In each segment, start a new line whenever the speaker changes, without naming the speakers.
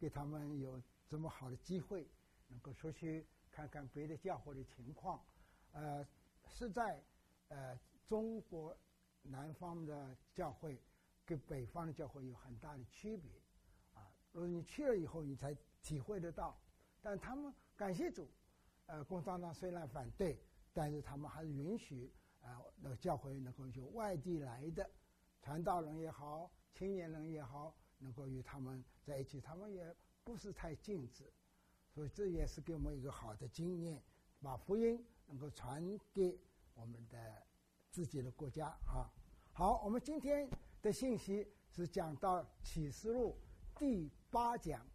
给他们有这么好的机会，能够出去看看别的教会的情况。是在中国南方的教会跟北方的教会有很大的区别啊。如果你去了以后，你才体会得到。但他们感谢主，共产党虽然反对，但是他们还是允许那个教会能够有外地来的传道人也好，青年人也好，能够与他们在一起，他们也不是太禁止，所以这也是给我们一个好的经验，把福音能够传给我们的自己的国家啊。好，我们今天的信息是讲到启示录第8讲。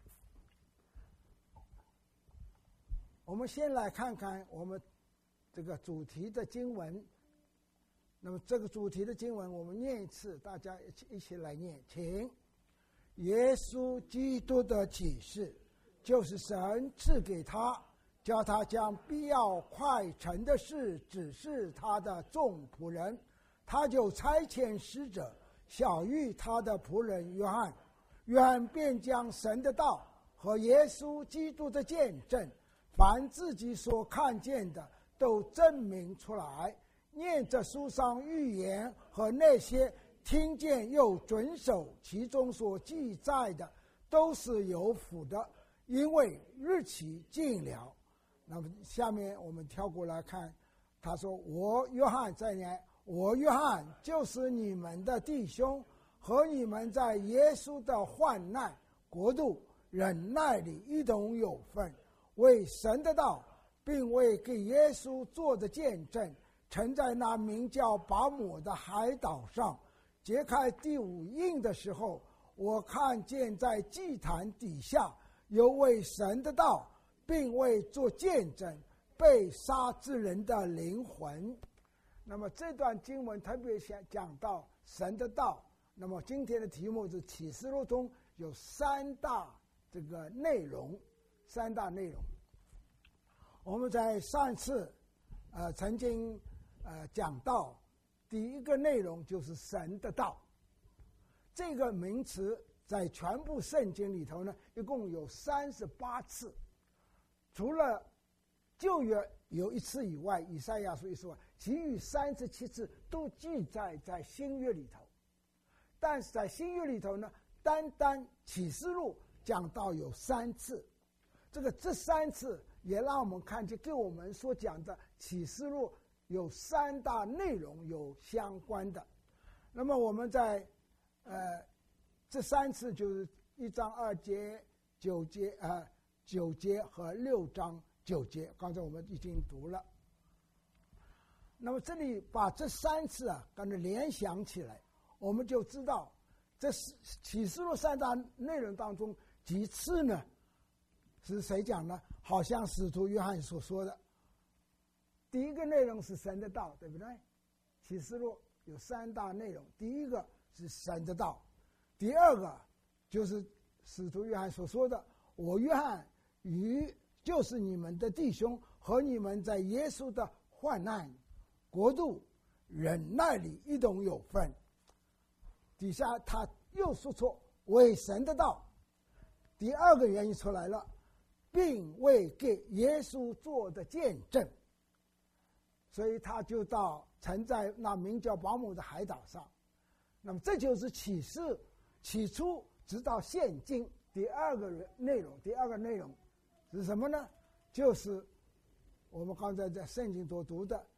我们先来看看我们这个主题的经文。那么这个主题的经文我们念一次，大家一起来念，请。耶稣基督的启示，就是神赐给他，叫他将必要快成的事指示他的众仆人。他就差遣使者晓谕他的仆人约翰，约翰便将神的道和耶稣基督的见证，凡自己所看见的都证明出来，念这书上预言和那些听见又遵守其中所记载的，都是有福的，因为日期近了。那么下面我们跳过来看，他说：我约翰在念，我约翰就是你们的弟兄，和你们在耶稣的患难、国度、忍耐里一同有份，为神的道并为给耶稣做的见证，曾在那名叫拔摩的海岛上揭开第5印的时候，我看见在祭坛底下有为神的道并为做见证被杀之人的灵魂。那么这段经文特别讲到神的道。那么今天的题目是启示录中有3大这个内容，3大内容。我们在上次曾经讲到第一个内容就是神的道。这个名词在全部圣经里头呢，一共有38次，除了旧约有1次以外，以赛亚书1次外，其余37次都记载在新约里头。但是在新约里头呢，单启示录讲到有3次，这3次也让我们看见跟我们所讲的启示录有3大内容有相关的。那么我们在这3次就是1章2节、9节和6章9节，刚才我们已经读了。那么这里把这3次刚才联想起来，我们就知道这启示录3大内容当中几次呢是谁讲呢？好像使徒约翰所说的，第一个内容是神的道，对不对？启示录有3大内容，第一个是神的道，第二个就是使徒约翰所说的，我约翰就是你们的弟兄，和你们在耶稣的患难、国度、忍耐里一同有份。底下他又说出为神的道，第二个原因出来了，并为给耶稣做的见证。所以他就曾在那名叫拔摩的海岛上。那么这就是启示起初直到现今第二个内容是什么呢？就是我们刚才在圣经所读的，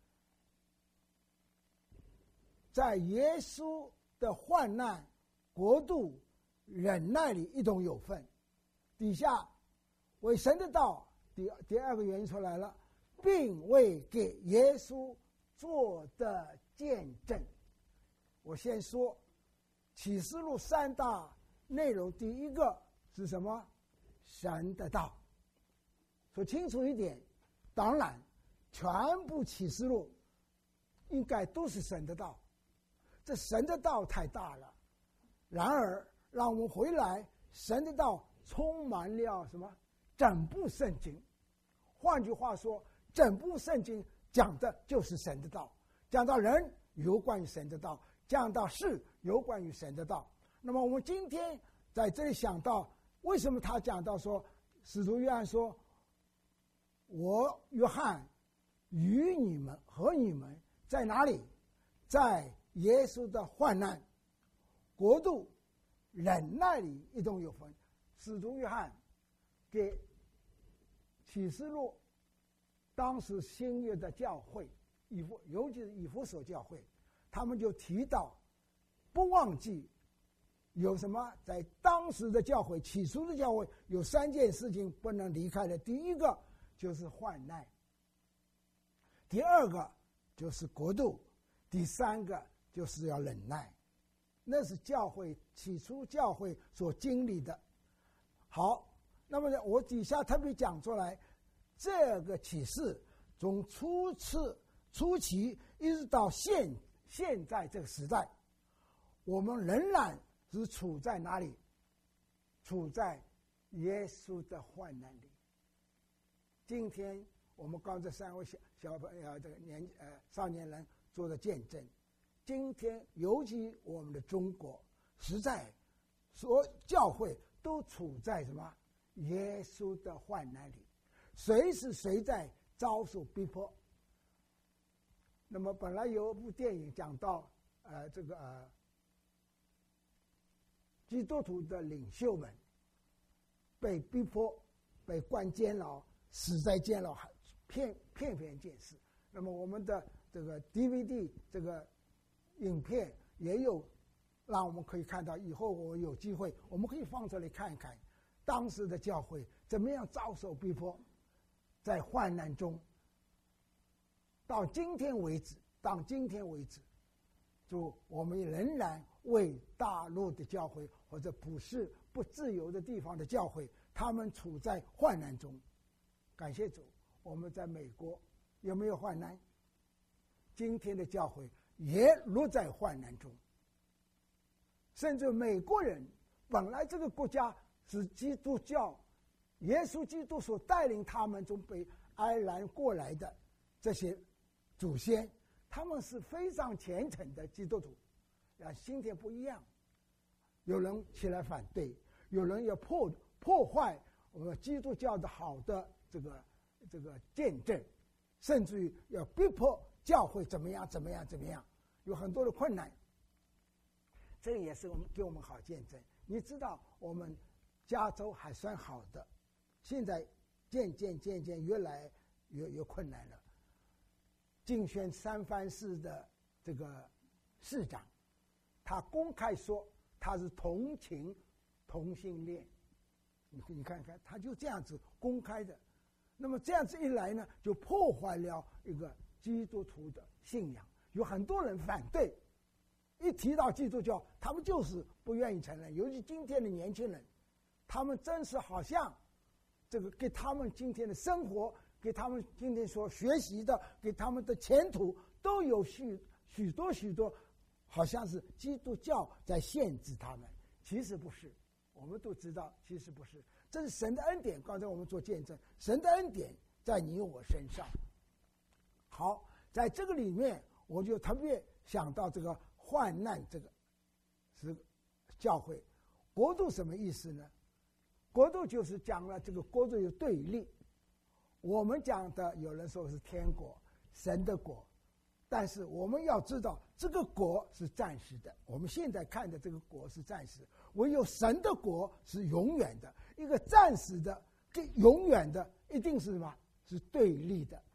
在耶稣的患难、国度、忍耐里一同有份。底下为神的道，第二个原因出来了，并为给耶稣做的见证。我先说启示录3大内容，第一个是什么？神的道。说清楚一点，当然全部启示录应该都是神的道，这神的道太大了。然而让我们回来，神的道充满了什么？整部圣经。换句话说，整部圣经讲的就是神的道，讲到人有关于神的道，讲到事有关于神的道。那么我们今天在这里想到为什么他讲到说，使徒约翰说，我约翰与你们和你们在哪里？在耶稣的患难、国度、忍耐里一同有分。使徒约翰给启示录当时新约的教会，尤其是以弗所教会，他们就提到，不忘记有什么在当时的教会，起初的教会有3件事情不能离开的。第一个就是患难，第二个就是国度，第三个就是要忍耐。那是教会起初教会所经历的。好，那么我底下特别讲出来，这个启示从初期一直到现在这个时代，我们仍然是处在哪里？处在耶稣的患难里。今天我们刚这3位小朋友这个少年人做的见证，今天尤其我们的中国，实在所教会都处在什么？耶稣的患难里，随时随在遭受逼迫。那么本来有一部电影讲到基督徒的领袖们被逼迫，被关监牢，死在监牢，片见识。那么我们的这个 DVD 这个影片也有，让我们可以看到。以后我有机会，我们可以放出来看一看，当时的教会怎么样遭受逼迫，在患难中。到今天为止，就我们仍然为大陆的教会或者普世不自由的地方的教会，他们处在患难中。感谢主，我们在美国有没有患难？今天的教会也落在患难中。甚至美国人本来这个国家是基督教，耶稣基督所带领他们从北爱尔兰过来的这些祖先，他们是非常虔诚的基督徒，今天不一样，有人起来反对，有人要破坏我们基督教的好的这个见证，甚至于要逼迫教会怎么样，有很多的困难。这个也是给我们好见证。你知道我们加州还算好的，现在渐渐越来越困难了。竞选三藩市的这个市长，他公开说他是同情同性恋，你看看，他就这样子公开的。那么这样子一来呢，就破坏了一个基督徒的信仰，有很多人反对。一提到基督教，他们就是不愿意承认。尤其今天的年轻人，他们真是好像这个给他们今天的生活，给他们今天所学习的，给他们的前途，都有许多，好像是基督教在限制他们。其实不是，我们都知道，其实不是。这是神的恩典。刚才我们做见证，神的恩典在你我身上。好，在这个里面，我就特别想到这个患难，这个是教会国度什么意思呢？国度就是讲了这个国度有对立。我们讲的有人说是天国，神的国，但是我们要知道这个国是暂时的。我们现在看的这个国是暂时，唯有神的国是永远的。一个暂时的跟永远的一定是什么？是对立的。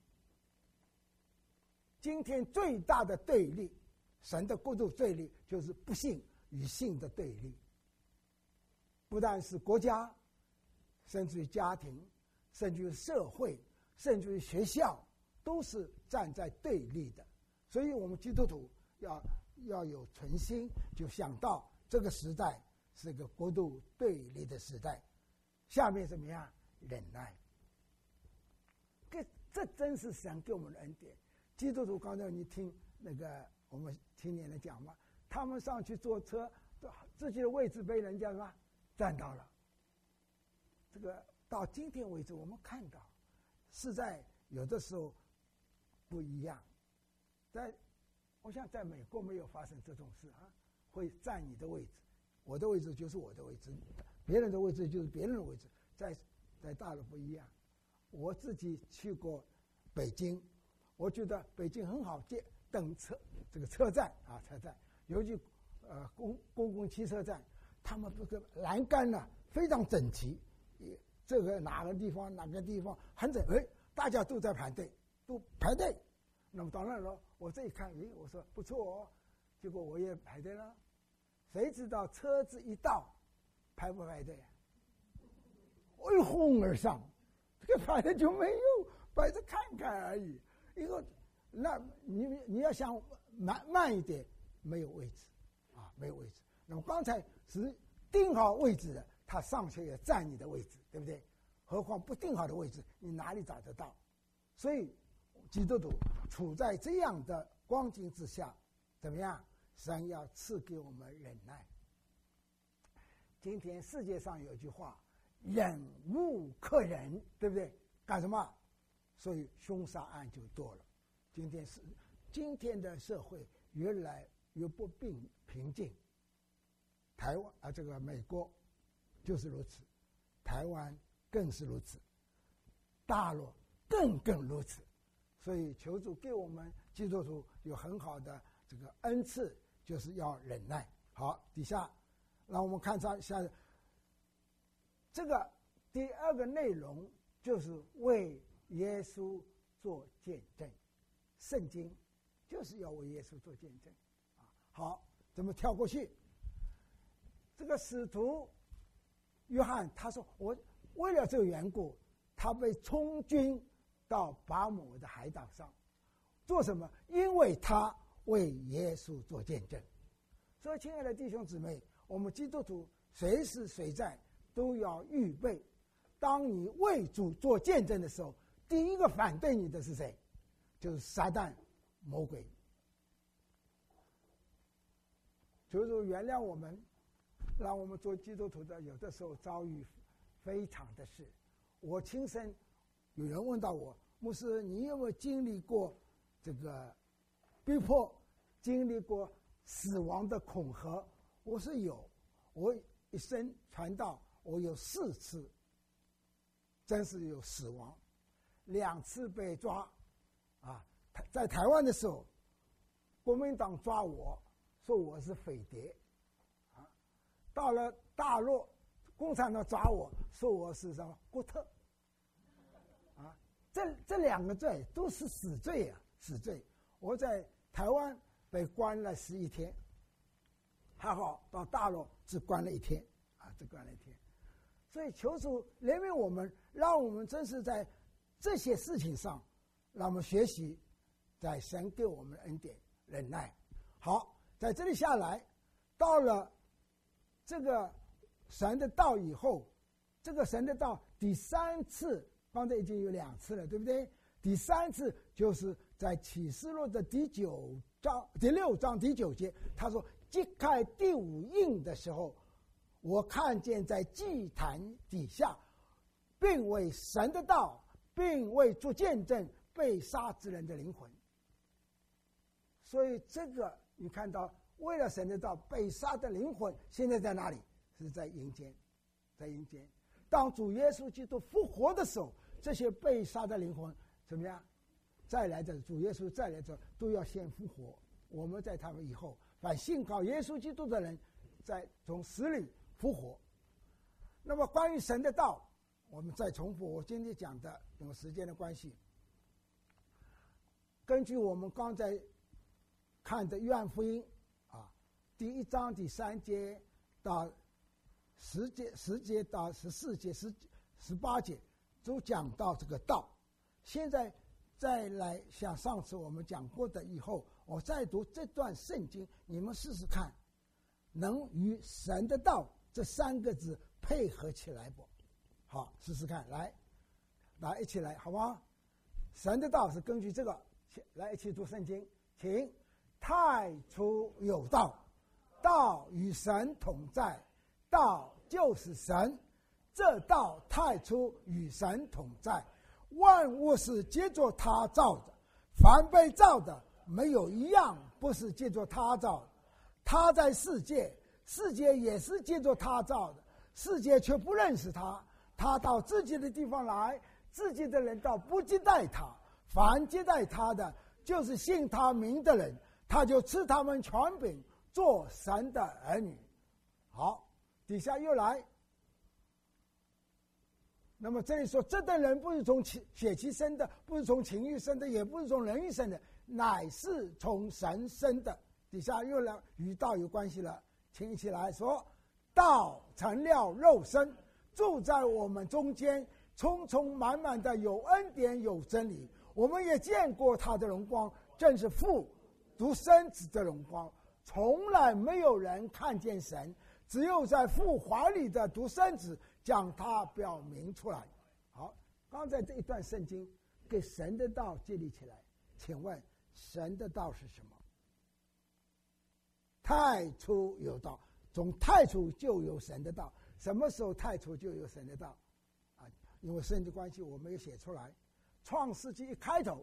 今天最大的对立，神的国度对立，就是不信与信的对立。不但是国家，甚至于家庭，甚至于社会，甚至于学校，都是站在对立的。所以我们基督徒要有存心，就想到这个时代是个国度对立的时代。下面怎么样？忍耐。这真是神给我们的恩典。基督徒刚才你听那个我们青年人讲嘛，他们上去坐车，自己的位置被人家什么占到了。这个到今天为止，我们看到是在有的时候不一样。我想在美国没有发生这种事啊，会占你的位置，我的位置就是我的位置， 别人的位置就是别人的位置，在大陆不一样。我自己去过北京，我觉得北京很好等车，这个车站啊，车站，尤其公共汽车站，他们这个栏杆呢非常整齐，这个哪个地方很整，大家都在排队，那么当然了，我这一看，我说不错哦，结果我也排队了，谁知道车子一到，排不排队？一哄而上，这个排队就没有，摆着看看而已。那你要想慢一点，没有位置啊，没有位置。那么刚才是定好位置的，他上去也占你的位置，对不对？何况不定好的位置，你哪里找得到？所以基督徒处在这样的光景之下，怎么样？神要赐给我们忍耐。今天世界上有一句话，忍无可忍，对不对？干什么？所以凶杀案就多了。今天的社会越来越不平静。台湾这个美国就是如此，台湾更是如此，大陆更如此。所以求主给我们基督徒有很好的这个恩赐，就是要忍耐。好，底下让我们看一下这个第二个内容，就是为耶稣做见证。圣经就是要为耶稣做见证啊。好，怎么跳过去？这个使徒约翰他说，我为了这个缘故，他被充军到拔摩的海岛上，做什么？因为他为耶稣做见证。所以亲爱的弟兄姊妹，我们基督徒随时随在都要预备，当你为主做见证的时候，第一个反对你的是谁？就是撒旦魔鬼。求主原谅我们，让我们做基督徒的有的时候遭遇非常的事。我亲身有人问到我，牧师，你有没有经历过这个逼迫，经历过死亡的恐吓？我说有，我一生传道，我有4次真是有死亡，2次被抓啊！在台湾的时候，国民党抓我说我是匪谍啊，到了大陆，共产党抓我说我是什么国特啊，这2个罪都是死罪啊，死罪。我在台湾被关了11天，还好到大陆只关了1天啊，只关了1天。所以求主怜悯我们，让我们真是在这些事情上，让我们学习，在神给我们的恩典忍耐。好，在这里下来，到了这个神的道以后，这个神的道第3次，刚才已经有2次了，对不对？第3次就是在启示录的第6章第9节，他说揭开第5印的时候，我看见在祭坛底下，并为神的道，并为做见证被杀之人的灵魂。所以这个你看到，为了神的道被杀的灵魂，现在在哪里？是在阴间，在阴间。当主耶稣基督复活的时候，这些被杀的灵魂怎么样？再来的主耶稣再来的都要先复活。我们在他们以后，凡信靠耶稣基督的人，在从死里复活。那么关于神的道，我们再重复我今天讲的，因为时间的关系，根据我们刚才看的约翰福音啊，第1章第3节到10节到14节、18节，都讲到这个道。现在再来像上次我们讲过的，以后我再读这段圣经，你们试试看，能与神的道这3个字配合起来不？好，试试看，来一起来，好吗？神的道是根据这个，来一起读圣经，请。太初有道，道与神同在，道就是神，这道太初与神同在，万物是借着他造的，凡被造的没有一样不是借着他造的。他在世界，世界也是借着他造的， 世界却不认识他。他到自己的地方来，自己的人倒不接待他。凡接待他的，就是信他名的人，他就赐他们权柄，做神的儿女。好，底下又来。那么这里说，这等人不是从血气生的，不是从情欲生的，也不是从人欲生的，乃是从神生的。底下又来与道有关系了，请一起来说：道成了肉身，住在我们中间，充充满满的有恩典有真理。我们也见过他的荣光，正是父独生子的荣光。从来没有人看见神，只有在父怀里的独生子将他表明出来。好，刚才这一段圣经给神的道建立起来，请问神的道是什么？太初有道，从太初就有神的道。什么时候太初就有神的道？因为圣经关系我没有写出来。创世纪一开头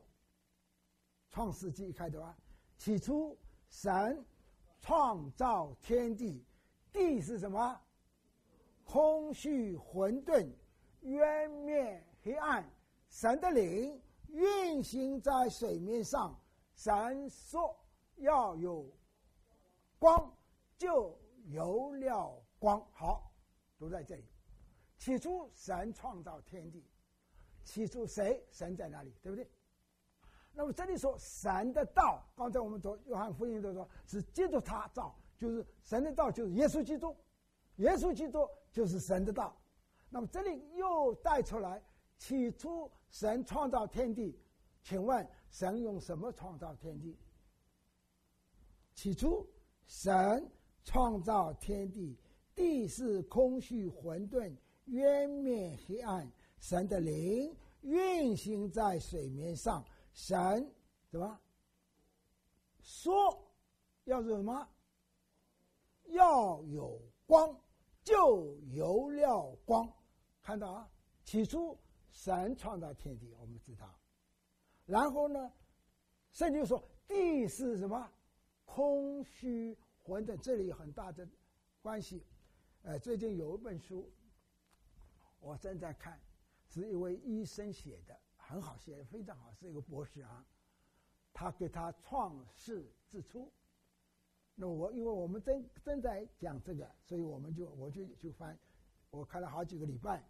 起初神创造天地，地是什么？空虚混沌，渊面黑暗。神的灵运行在水面上，神说要有光，就有了光。好，都在这里。起初神创造天地，起初谁？神在哪里？对不对？那么这里说神的道，刚才我们读约翰福音都说是基督他造，就是神的道，就是耶稣基督，耶稣基督就是神的道。那么这里又带出来，起初神创造天地，请问神用什么创造天地？起初神创造天地，地是空虚混沌，渊面黑暗，神的灵运行在水面上。神怎么说要什么？要有光，就有了光。看到啊，起初神创造天地，我们知道。然后呢，圣经说地是什么？空虚混沌，这里有很大的关系。最近有一本书，我正在看，是一位医生写的，很好，写的非常好，是一个博士啊。他给他创世之初。那因为我们正在讲这个，所以我就翻，我看了好几个礼拜。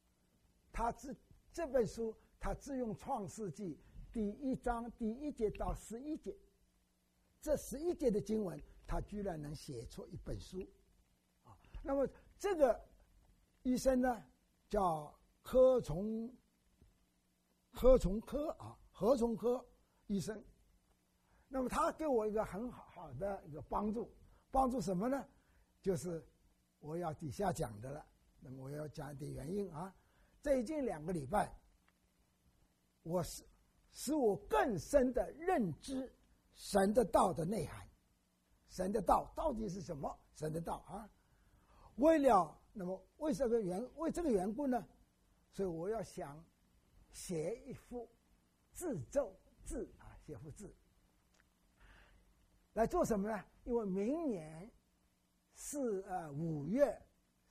这本书他只用创世纪第1章第1节到11节，这11节的经文，他居然能写出一本书啊。那么这个医生呢，叫何从科医生。那么他给我一个很好的一个帮助什么呢？就是我要底下讲的了。那么我要讲一点原因啊。最近2个礼拜，使我更深的认知神的道的内涵。神的道到底是什么？神的道啊，为这个缘故呢，所以我要想写一幅字啊，写幅字来做什么呢？因为明年是5月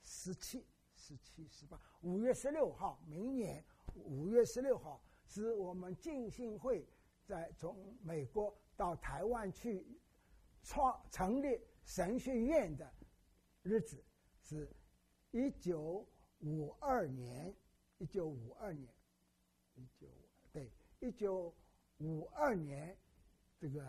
17、18、5月16号，明年5月16号是我们浸信会从美国到台湾去成立神学院的日子，是1952年，1952年这个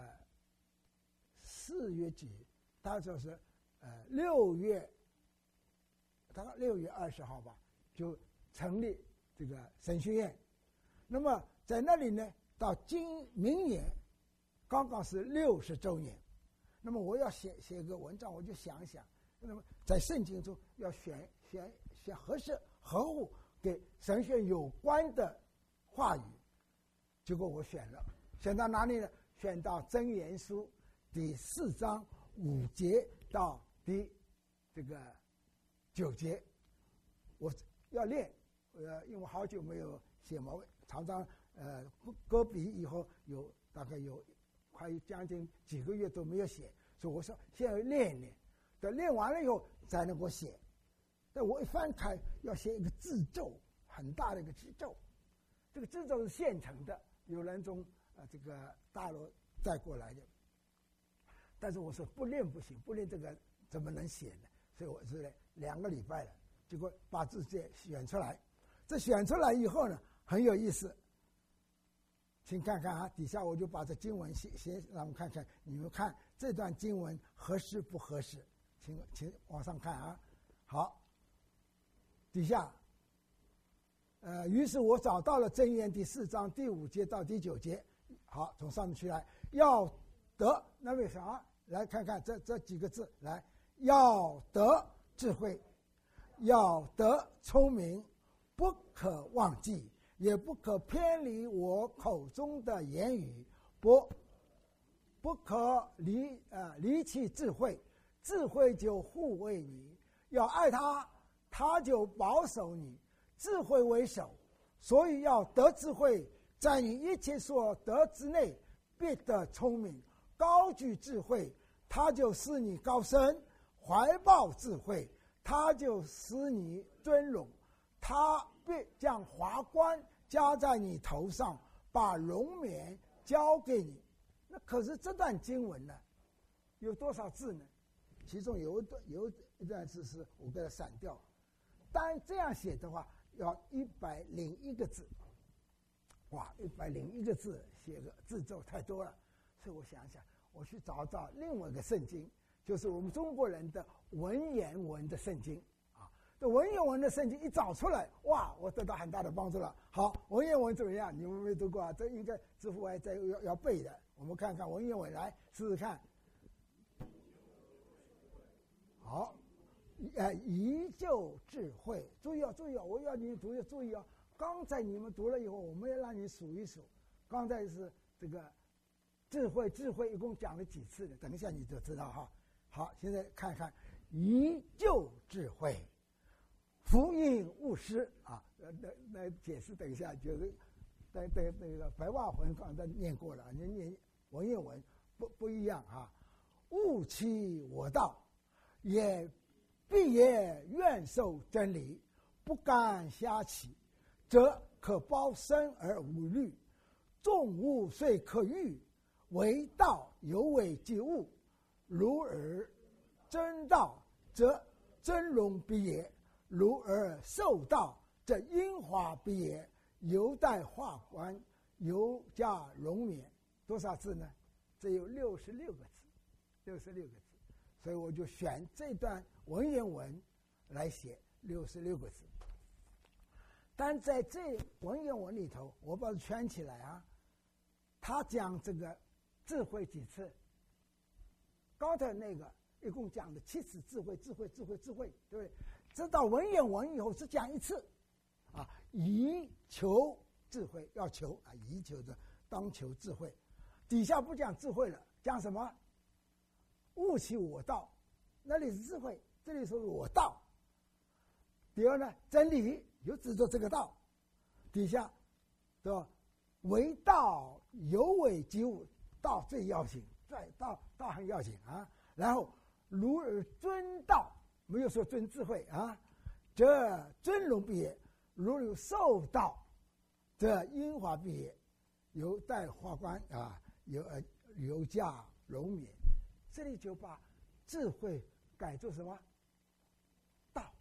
4月几，大概就是6月，大概6月20号吧，就成立这个神学院。那么在那里呢，到明年刚刚是60周年。那么我要写一个文章，我就想一想，那么在圣经中要选合适合乎给神学有关的话语，结果我选到哪里呢？选到箴言书第4章5节到第9节。我要练，因为好久没有写嘛，常常搁笔以后大概有快将近几个月都没有写，所以我说先要练一练，等练完了以后才能够写。 但我一翻开，要写一个字咒，很大的一个字咒。这个字咒是现成的，有人从这个大陆带过来的。但是我说不练不行，不练这个怎么能写呢？所以我是2个礼拜了，结果把字节选出来。这选出来以后呢，很有意思。请看看啊，底下我就把这经文写，让我们看看，你们看这段经文合适不合适？请往上看啊。好，底下，于是我找到了箴言第4章第5节到第9节。好，从上面去来，要得，那为啥？来看看这几个字，来，要得智慧，要得聪明，不可忘记，也不可偏离我口中的言语，不可离弃智慧，智慧就护卫你，要爱他，他就保守你，智慧为首，所以要得智慧，在你一切所得之内必得聪明，高举智慧，他就使你高升，怀抱智慧，他就使你尊荣，他必将华冠加在你头上，把荣冕交给你。那可是这段经文呢，有多少字呢？其中有一段字是我给它删掉，但这样写的话要101个字。哇，101个字写个字咒太多了，所以我想想，我去找另外一个圣经，就是我们中国人的文言文的圣经啊。这文言文的圣经一找出来，哇，我得到很大的帮助了。好，文言文怎么样？你们没读过啊？这应该知乎还在要背的。我们看看文言文，来试试看。好，宜就智慧，注意哦，我要你读，注意哦。刚才你们读了以后，我们要让你数一数。刚才是这个智慧一共讲了几次的？等一下你就知道哈。好，现在看看宜就智慧，福音勿失啊。那解释等一下就是那个白话文刚才念过了，你念文言文不一样啊。勿欺我道，也必也愿受真理，不敢瞎起，则可包生而无虑。众物虽可欲，为道犹为己物。如而真道，则真荣必也；如而受道，则英华必也。犹待化冠，犹加荣冕。多少字呢？这有66个字，66个字。所以我就选这段文言文来写66个字。但在这文言文里头，我把它圈起来啊。他讲这个智慧几次？刚才那个一共讲的7次智慧，对不对？这到文言文以后只讲1次，啊，宜求智慧，要求啊，宜求的当求智慧。底下不讲智慧了，讲什么？勿欺我道，那里是智慧，这里说我道。第二呢，真理就指着这个道。底下，对吧？为道犹为己物，道最要紧，道很要紧啊。然后如而尊道，没有说尊智慧啊，则尊荣必也；如有受道，则英华必也。犹待化冠啊，犹加荣冕。这里就把智慧改作什么？道。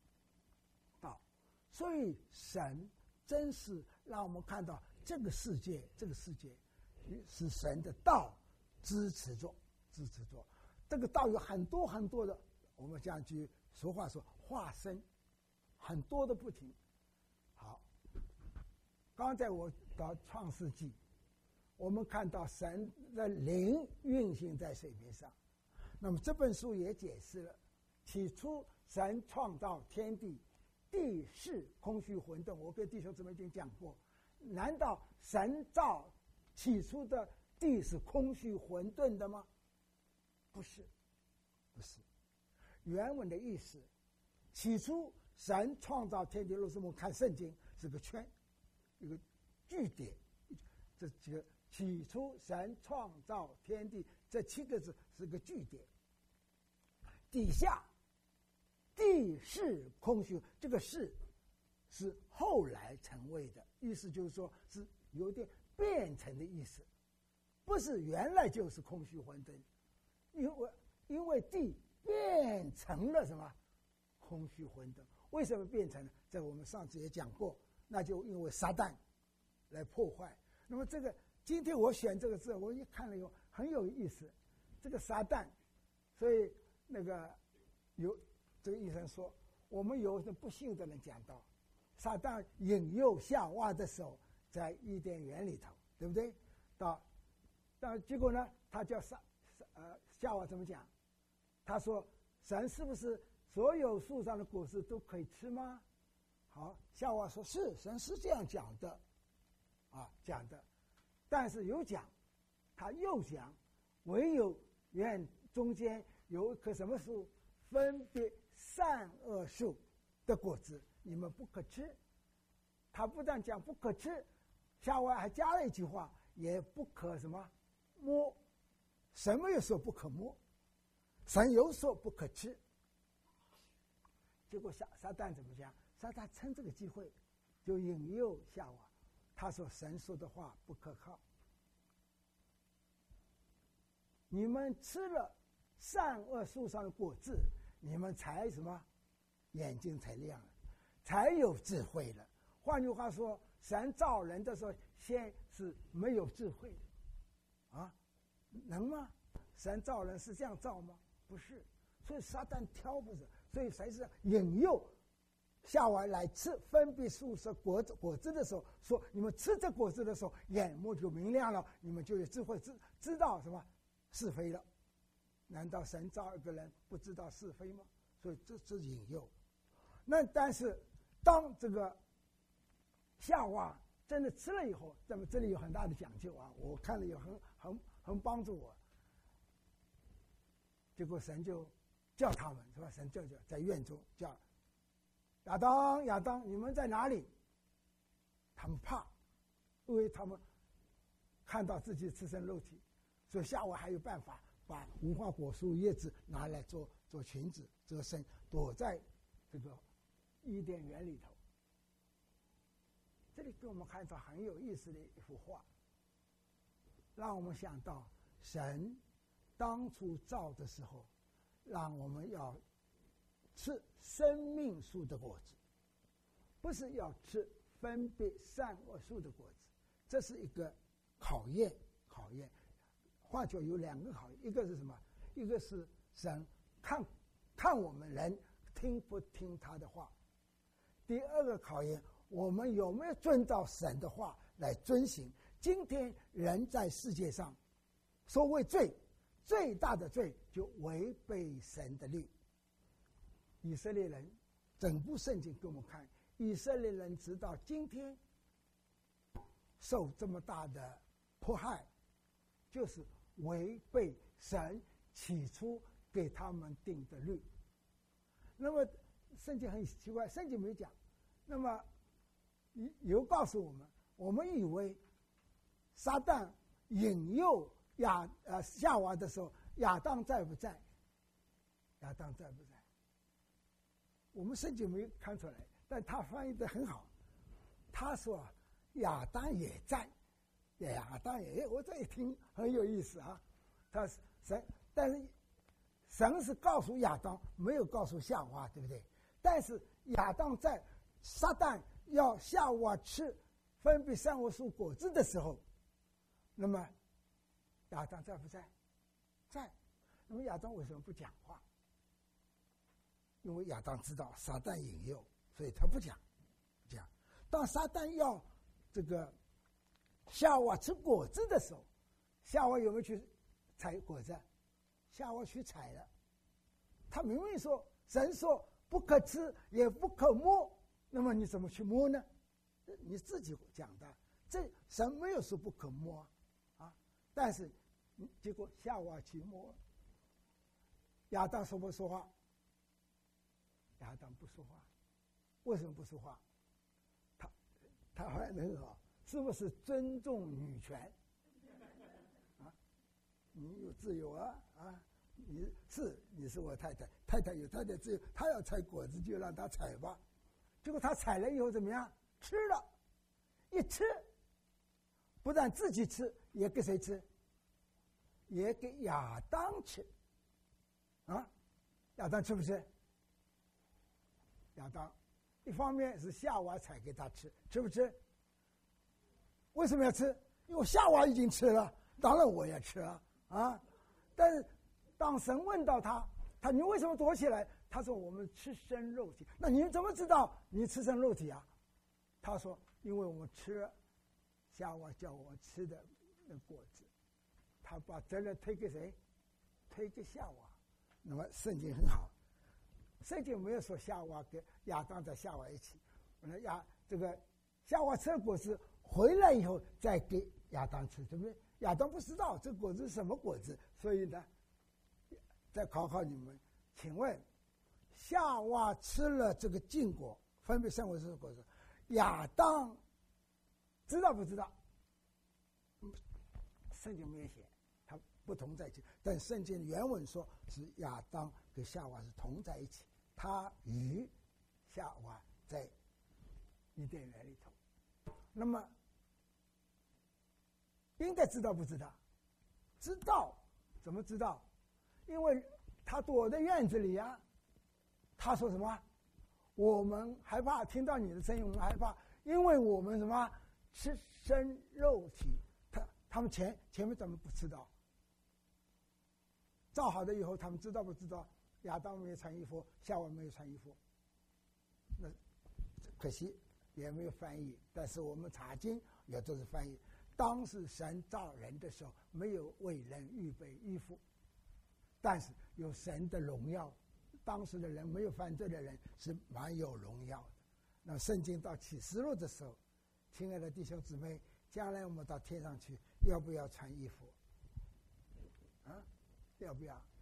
所以神真是让我们看到这个世界是神的道支持着。这个道有很多很多的，我们讲句俗话说化身，很多的不停。好，刚才我到创世纪，我们看到神的灵运行在水面上。那么这本书也解释了，起初神创造天地，地是空虚混沌。我跟弟兄姊妹已经讲过，难道神造起初的地是空虚混沌的吗？不是。原文的意思，起初神创造天地，如果我们看圣经是个圈，一个句点，这几个起初神创造天地这7个字是个句点，底下地是空虚，这个是后来成为的，意思就是说是有点变成的意思，不是原来就是空虚混沌，因为地变成了什么空虚混沌？为什么变成呢？在我们上次也讲过，那就因为撒旦来破坏。那么这个今天我选这个字，我一看了以后很有意思，这个撒旦，所以那个有这个医生说，我们有的不幸的人讲到，撒旦引诱夏娃的时候，在伊甸园里头，对不对？但结果呢，他叫夏娃怎么讲？他说：“神是不是所有树上的果实都可以吃吗？”好，夏娃说：“是，神是这样讲的，讲的。但是有讲，他又讲，唯有园中间有一棵什么树，分别善恶树的果子，你们不可吃。”他不但讲不可吃，夏娃还加了一句话：“也不可什么摸。”神没有说不可摸，神有说不可吃。结果撒旦怎么讲？撒旦趁这个机会就引诱夏娃，他说神说的话不可靠，你们吃了善恶树上的果子，你们才什么眼睛才亮了，才有智慧了。换句话说，神造人的时候先是没有智慧的能吗？神造人是这样造吗？不是，所以撒旦挑不着，所以才是引诱夏娃来吃分别树上果子的时候，说你们吃这果子的时候，眼目就明亮了，你们就有智慧，知道什么是非了。难道神造一个人不知道是非吗？所以这是引诱。那但是当这个夏娃真的吃了以后，那么这里有很大的讲究我看了也很帮助我。结果神就叫他们是吧？神就在院中叫亚当，亚当，你们在哪里？他们怕，因为他们看到自己赤身露体，所以夏娃还有办法把无花果树叶子拿来做裙子遮身，躲在这个伊甸园里头。这里给我们看到很有意思的一幅画，让我们想到神当初造的时候，让我们要吃生命树的果子，不是要吃分别善恶树的果子。这是一个考验。换句话有两个考验，一个是什么？一个是神看我们人听不听他的话。第二个考验，我们有没有遵照神的话来遵行。今天人在世界上所谓最大的罪就违背神的律。以色列人整部圣经给我们看，以色列人直到今天受这么大的迫害，就是违背神起初给他们定的律。那么圣经很奇怪，圣经没讲，那么有告诉我们以为撒旦引诱夏娃的时候，亚当在不在？亚当在不在？我们圣经没看出来，但他翻译得很好。他说亚当也在，亚当也，我这一听很有意思但是神是告诉亚当，没有告诉夏娃，对不对？但是亚当在撒旦要夏娃吃分别善恶树果子的时候，那么亚当在不在？在。那么亚当为什么不讲话？因为亚当知道撒旦引诱，所以他不讲。当撒旦要这个夏娃吃果子的时候，夏娃有没有去采果子？夏娃去采了。他明明说神说不可吃也不可摸，那么你怎么去摸呢？你自己讲的，这神没有说不可摸但是结果夏娃去摸，亚当说不说话？亚当不说话。为什么不说话？他还很好，是不是尊重女权？你有自由你是我太太，太太有太太自由，她要采果子就让她采吧。结果她采了以后怎么样？吃了，一吃，不但自己吃，也给谁吃？也给亚当吃。啊，亚当吃不吃？亚当一方面是夏娃采给他吃，吃不吃？为什么要吃？因为夏娃已经吃了，当然我也吃了啊。但是当神问到他你为什么躲起来？他说我们吃生肉体。那你怎么知道你吃生肉体啊？他说因为我们吃了夏娃叫我吃的那果子。他把责任推给谁？推给夏娃。那么圣经很好，圣经没有说夏娃跟亚当在夏娃一起。这个夏娃吃了果子回来以后再给亚当吃，对不对？亚当不知道这果子是什么果子，所以呢，再考考你们，请问夏娃吃了这个禁果，分别称为是果子，亚当知道不知道？圣经没有写，他不同在一起。但圣经原文说是亚当跟夏娃是同在一起，他与夏娃在伊甸园里头。那么应该知道不知道？知道，怎么知道？因为他躲在院子里啊。他说什么？我们害怕，听到你的声音，我们害怕，因为我们什么吃生肉体。他们前面怎么不知道？造好了以后，他们知道不知道？亚当没有穿衣服，夏娃没有穿衣服，那可惜也没有翻译。但是我们查经也都是翻译。当时神造人的时候，没有为人预备衣服，但是有神的荣耀。当时的人没有犯罪的人是蛮有荣耀的。那圣经到启示录的时候，亲爱的弟兄姊妹，将来我们到天上去，要不要穿衣服？啊，要不要？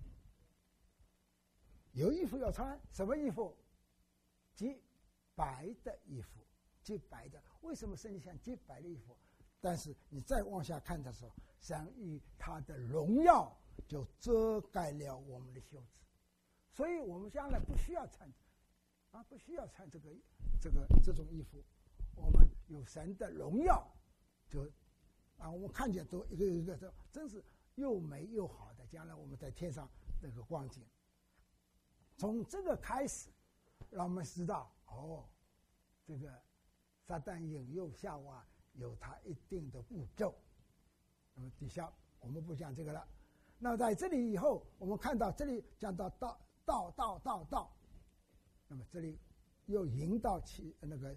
有衣服要穿，什么衣服？洁白的衣服，洁白的。为什么圣经讲洁白的衣服？但是你再往下看的时候，神与他的荣耀就遮盖了我们的羞耻，所以我们将来不需要穿，不需要穿这种衣服。我们有神的荣耀，就我们看见都一个一个的，真是又美又好的。将来我们在天上那个光景，从这个开始，让我们知道这个撒旦引诱夏娃有他一定的步骤。那么底下我们不讲这个了。那在这里以后，我们看到这里讲到道，那么这里又引到那个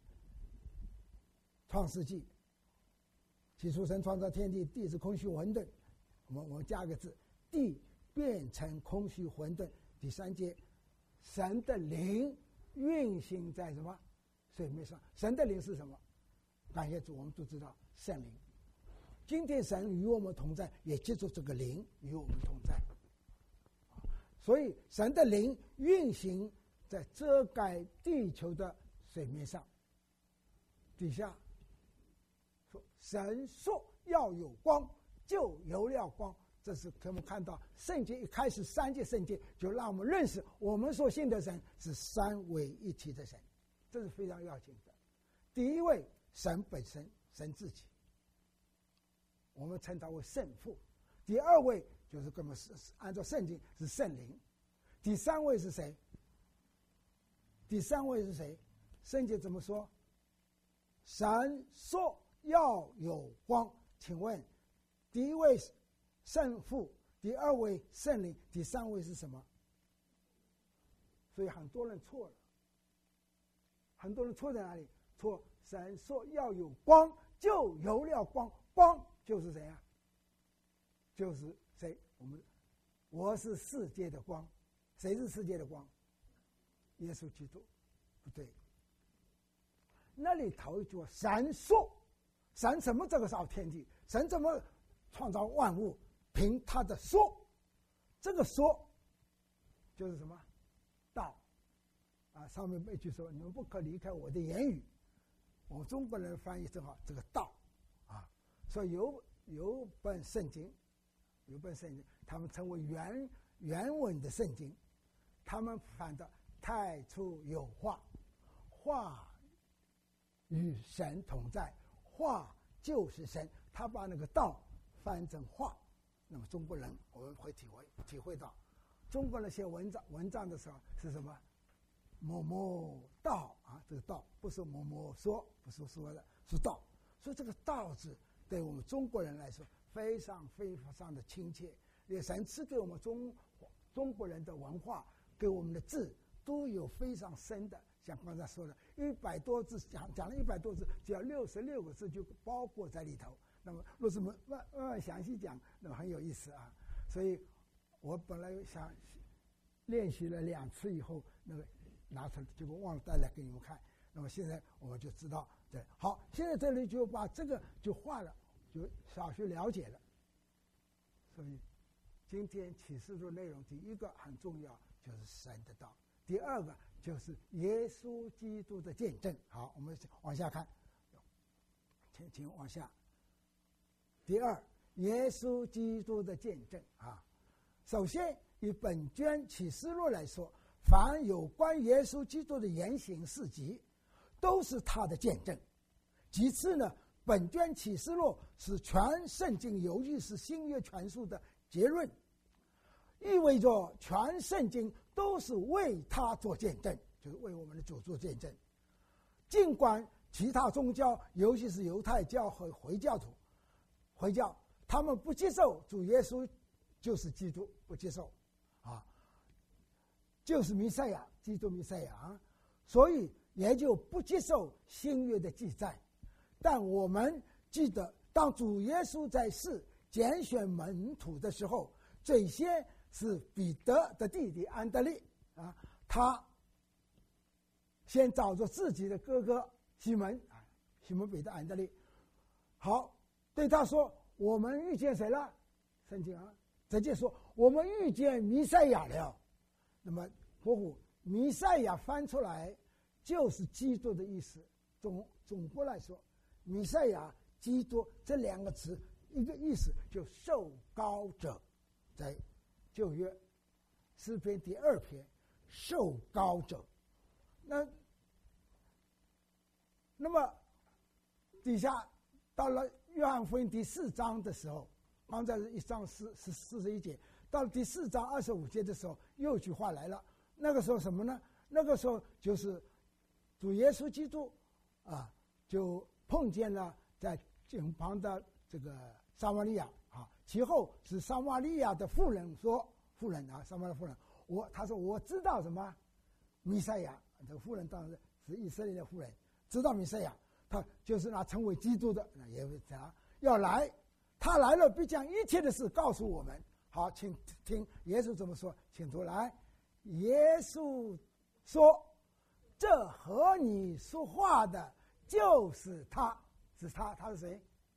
创世纪，起初神创造天地，地是空虚混沌。我们加个字，地变成空虚混沌。第3节，神的灵运行在什么？水面上。神的灵是什么？感谢主，我们都知道圣灵。今天神与我们同在，也借助这个灵与我们同在。所以神的灵运行在遮盖地球的水面上。底下说神说要有光，就有了光。这是可以我们看到圣经一开始3节圣经就让我们认识我们所信的神是三位一体的神，这是非常要紧的。第一位神本身，神自己，我们称他为圣父。第二位就是根本是按照圣经是圣灵。第三位是谁？圣经怎么说？神说要有光。请问第一位圣父，第二位圣灵，第三位是什么？所以很多人错了。很多人错在哪里？错，神说要有光，就有了光。光就是谁啊？就是谁？我是世界的光。谁是世界的光？耶稣基督。不对，那里头一句话，神说，神怎么这个造天地？神怎么创造万物？凭他的说。这个说就是什么？道上面一句说，你们不可离开我的言语。我们中国人翻译正好，这个道所以有本圣经，他们称为原文的圣经，他们翻的太初有话，话与神同在，话就是神，他把那个道翻成话。那么中国人我们会体会到，中国人写文章的时候是什么？某某道啊，这个道不是某某说，不是说的，是道。所以这个道字对我们中国人来说非常的亲切。也神赐给我们中国人的文化，给我们的字都有非常深的，像刚才说的100多字，讲了100多字，只要66个字就包括在里头。那么若是慢慢详细讲，那么很有意思啊。所以我本来想练习了2次以后，那个拿出来，结果忘了带来给你们看。那么现在我们就知道，对，好，现在这里就把这个就画了，就少许了解了。所以今天启示录内容，第一个很重要，就是神的道；第二个就是耶稣基督的见证。好，我们往下看，请往下。第二，耶稣基督的见证啊。首先以本卷启示录来说，凡有关耶稣基督的言行事迹，都是他的见证。其次呢，本卷启示录是全圣经，尤其是新约全书的结论，意味着全圣经都是为他做见证，就是为我们的主做见证。尽管其他宗教，尤其是犹太教和回教，他们不接受主耶稣就是基督，不接受啊，就是弥赛亚，基督弥赛亚啊，所以也就不接受新约的记载。但我们记得，当主耶稣在世拣选门徒的时候，最先是彼得的弟弟安德烈啊，他先找着自己的哥哥西门啊，西门彼得安德烈，好，对他说：“我们遇见谁了？”圣经啊，直接说：“我们遇见弥赛亚了。”那么，弥赛亚翻出来就是基督的意思。总括来说，弥赛亚、基督这2个词，一个意思就受膏者，在旧约诗篇第2篇，受膏者。那么底下到了约翰福音第4章的时候，刚才是1章41节，到了第4章25节的时候，又一句话来了。那个时候什么呢？那个时候就是主耶稣基督啊，就碰见了在井旁的这个撒玛利亚啊。其后是撒玛利亚的妇人说：“妇人啊，撒玛利亚妇人，他说我知道什么弥赛亚。”这个妇人当然是以色列的妇人，知道弥赛亚，他就是那成为基督的，那也是他要来，他来了必将一切的事告诉我们。好，请听耶稣怎么说，请读来。耶稣说：“这和你说话的就是他。”是他是谁？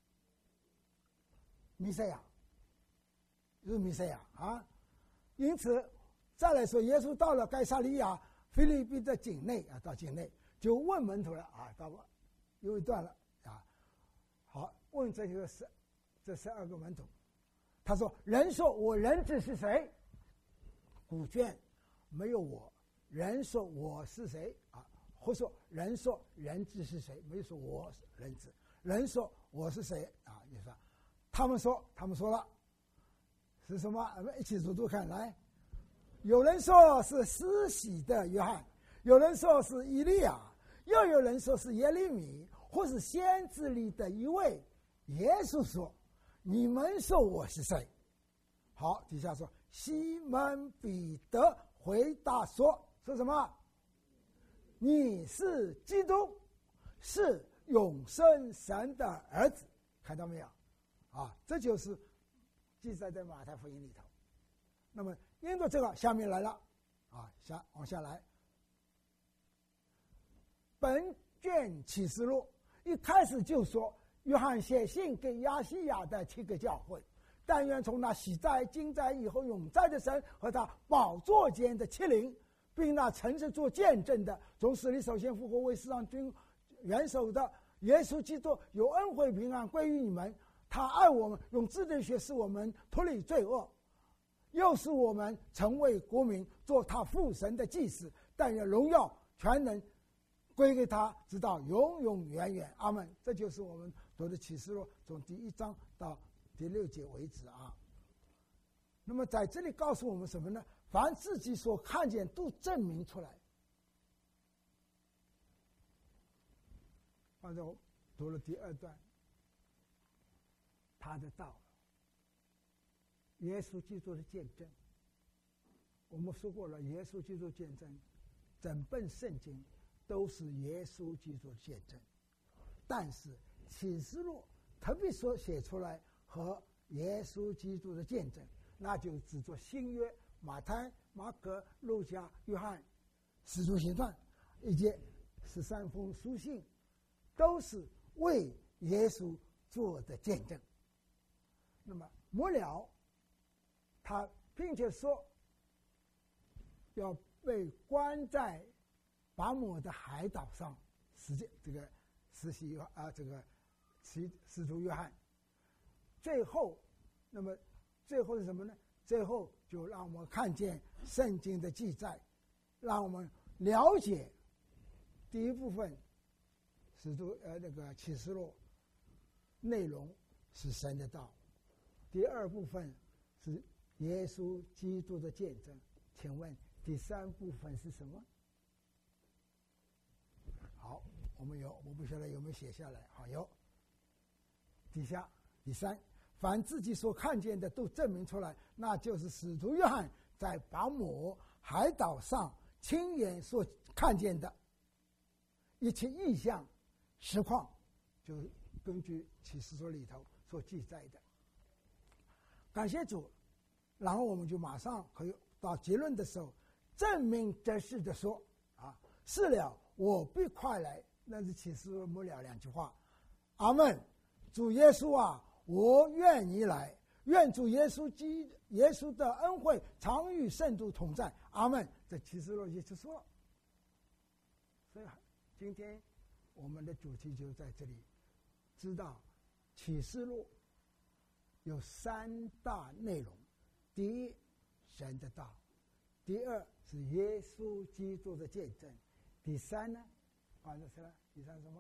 弥赛亚，就是弥赛亚啊。因此再来说，耶稣到了该撒利亚腓立比的境内啊，到境内就问门徒了啊，到有一段了啊。好，问这12个门徒，他说：“人说我人子是谁？”古卷没有我，人说我是谁啊？或说人说人子是谁？没有说我是人子。人说我是谁啊？你说，他们说了是什么？我们一起读读看来。有人说是施洗的约翰，有人说是以利亚，又有人说是耶利米，或是先知里的一位。耶稣说：“你们说我是谁？”好，底下说西门彼得回答说什么？你是基督，是永生神的儿子。看到没有啊？这就是记载在马太福音里头。那么因着这个，下面来了啊，往下来。本卷启示录一开始就说，约翰写信给亚细亚的7个教会，但愿从那喜在、今在、以后永在的神和他宝座间的7灵，并那诚实做见证的，从死里首先复活为世上君元首的耶稣基督，有恩惠平安归于你们。他爱我们，用自己的血使我们脱离罪恶， 又使我们成为国民，做他父神的祭司。但愿荣耀全能归给他，直到永永远远。阿们。这就是我们读的启示录从第1章到第6节为止啊。那么在这里告诉我们什么呢？凡自己所看见都证明出来。按照读了第2段，他的道，耶稣基督的见证。我们说过了，耶稣基督见证，整本圣经都是耶稣基督的见证。但是启示录特别说写出来和耶稣基督的见证，那就只做新约，马太、马可、路加、约翰、使徒行传以及13封书信，都是为耶稣做的见证。那么末了，他并且说要被关在拔摩的海岛上，这个使徒约翰。最后，那么最后是什么呢？最后就让我们看见圣经的记载，让我们了解第一部分启示录内容是神的道，第2部分是耶稣基督的见证。请问第3部分是什么？好，我不晓得有没有写下来。好，有。底下第3，凡自己所看见的都证明出来，那就是使徒约翰在拔摩海岛上亲眼所看见的一切异象实况，就是根据启示书里头所记载的。感谢主，然后我们就马上可以到结论的时候，证明这事的说啊，是了，我必快来。那是启示录末了2句话。阿们。主耶稣啊，我愿你来，愿主耶稣的恩惠常与圣徒同在。阿们。这启示录也就说了。所以今天我们的主题就在这里，知道启示录有3大内容：第一，神的道；第2是耶稣基督的见证；第3呢？这是第3什么？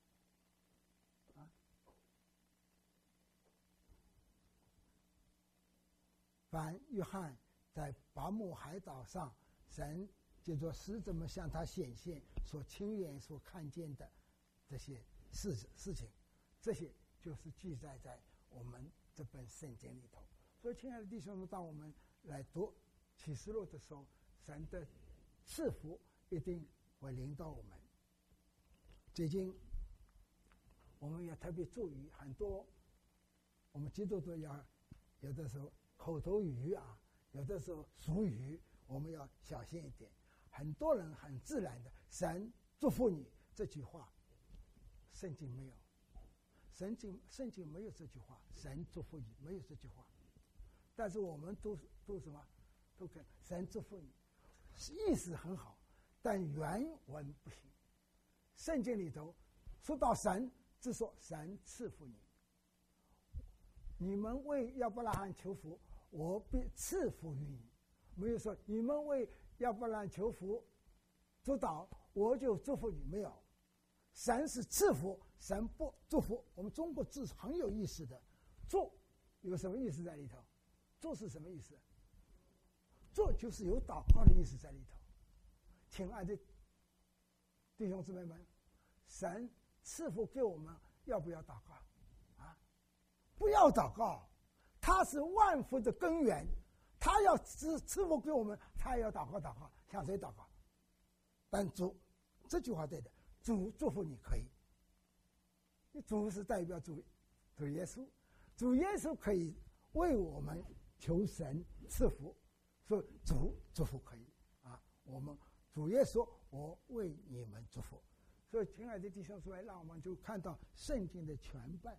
凡约翰在拔摩海岛上，神借着使者们向他显现，所亲眼所看见的这些事情，这些就是记载在我们这本圣经里头。所以，亲爱的弟兄们，当我们来读启示录的时候，神的赐福一定会临到我们。最近我们要特别注意，很多我们基督徒要有的时候口头语啊，有的时候俗语，我们要小心一点。很多人很自然的“神祝福你”这句话，圣经没有，圣经没有这句话，“神祝福你”没有这句话。但是我们都什么？都跟“神祝福你”，意思很好，但原文不行。圣经里头说到神，只说神赐福你。你们为亚伯拉罕求福，我必赐福于你。没有说你们为亚伯拉罕求福，祝祷，我就祝福你。没有，神是赐福，神不祝福。我们中国字很有意思的，祝有什么意思在里头？祝是什么意思？祝就是有祷告的意思在里头。亲爱的弟兄姊妹们，神赐福给我们，要不要祷告啊？不要祷告，他是万福的根源，他要赐福给我们，他也要祷告。向谁祷告？但主这句话对的，主祝福你可以，主是代表主耶稣，主耶稣可以为我们求神赐福，所以主祝福可以啊。我们主耶稣，我为你们祝福。所以，亲爱的弟兄姊妹，让我们就看到圣经的全半。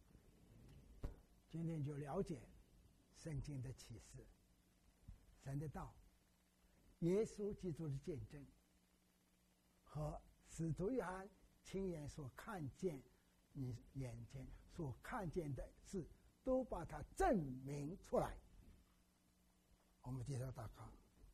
今天就了解圣经的启示、神的道、耶稣基督的见证和使徒约翰亲眼所看见，你眼前所看见的事，都把它证明出来。 我们低头祷告。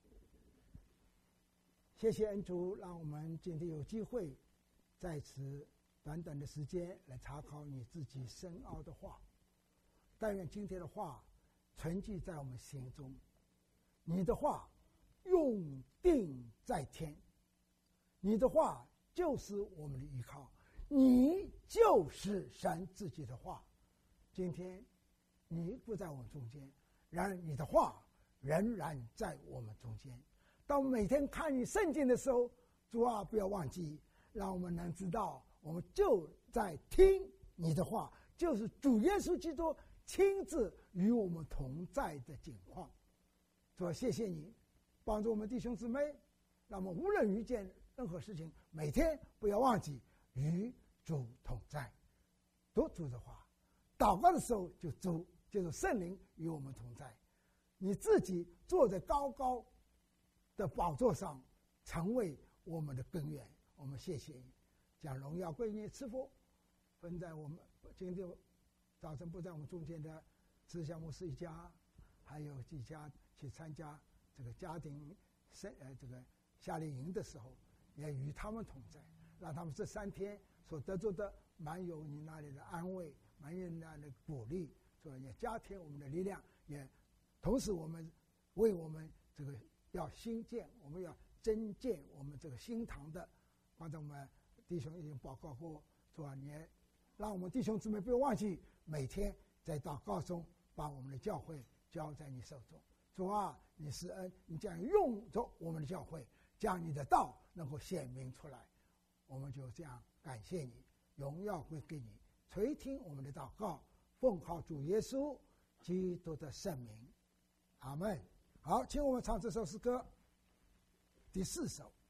谢谢恩主，让我们今天有机会在此短短的时间来查考你自己深奥的话。但愿今天的话存记在我们心中，你的话用定在天，你的话就是我们的依靠，你就是神自己的话。今天你不在我们中间，然而你的话仍然在我们中间。当我们每天看你圣经的时候，主啊，不要忘记，让我们能知道我们就在听你的话，就是主耶稣基督亲自与我们同在的景况。主啊，谢谢你帮助我们弟兄姊妹，让我们无论遇见任何事情，每天不要忘记与主同在，读主的话，祷告的时候就是圣灵与我们同在。你自己坐在高高的宝座上，成为我们的根源。我们谢谢你，将荣耀归你赐福，分在我们今天早晨不在我们中间的志向牧师一家，还有几家去参加这个家庭这个夏令营的时候，也与他们同在，让他们这3天所得到的满有你那里的安慰，满有你那里的鼓励，所以也加添我们的力量，也同时我们为我们这个要新建，我们要增建我们这个新堂的，刚才我们弟兄已经报告过，主啊，你也让我们弟兄姊妹不要忘记，每天在祷告中把我们的教会交在你手中。主啊，你施恩，你将用着我们的教会，将你的道能够显明出来。我们就这样感谢你，荣耀归给你，垂听我们的祷告，奉靠主耶稣基督的圣名，阿们。好，请我们唱这首诗歌，第4首。